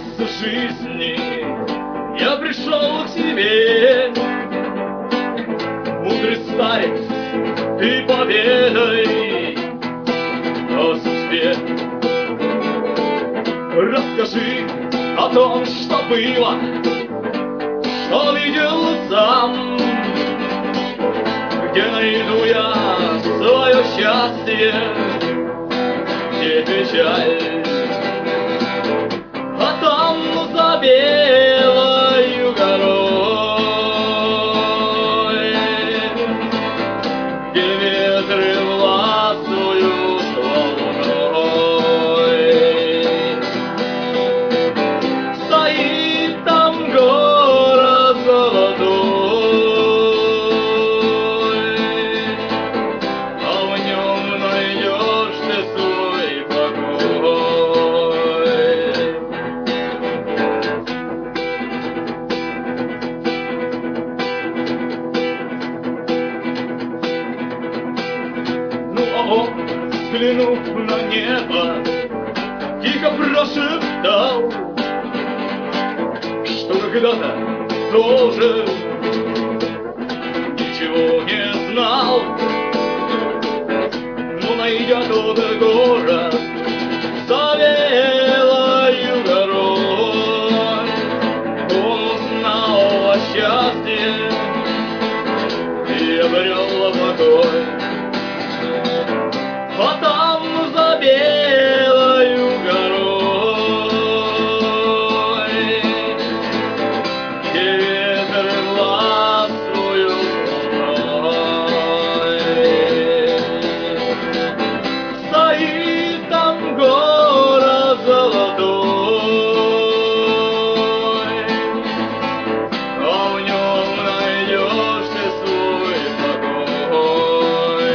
концу жизни я пришел к тебе. Мудрый старец, ты поведай о судьбе. Расскажи о том, что было, что видел сам, где найду я свое счастье, где печаль. А там за белою горой, где ветры властвуют волной, стоит там город золотой, а в нем найдешь ты свой покой. Ну а он, взглянув на небо, тихо прошептал, что когда-то тоже ничего не знал. Но найдя тот город за белою горой, он узнал о счастье и обрел покой. А там за белою горой, где ветры властвуют волной, стоит там город золотой, а в нем найдешь ты свой покой.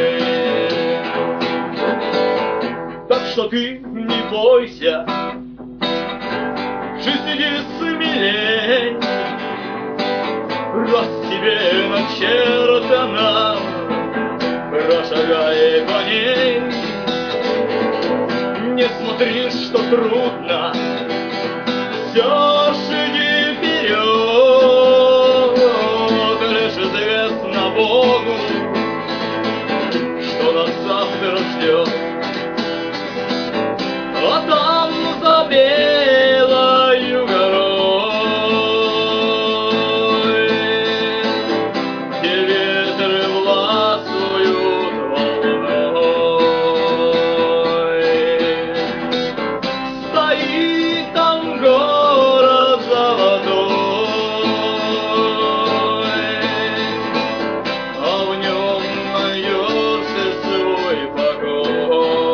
Так что ты не бойся, жизнь иди смелей, раз тебе начертано, прошагай по ней. Не смотри, что трудно, все ж иди вперед, лишь известно Богу, что нас завтра ждет. А там за белою горой, где ветры властвуют волной, стоит там город золотой, а в нем найдешь ты свой покой.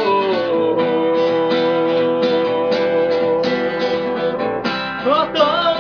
А там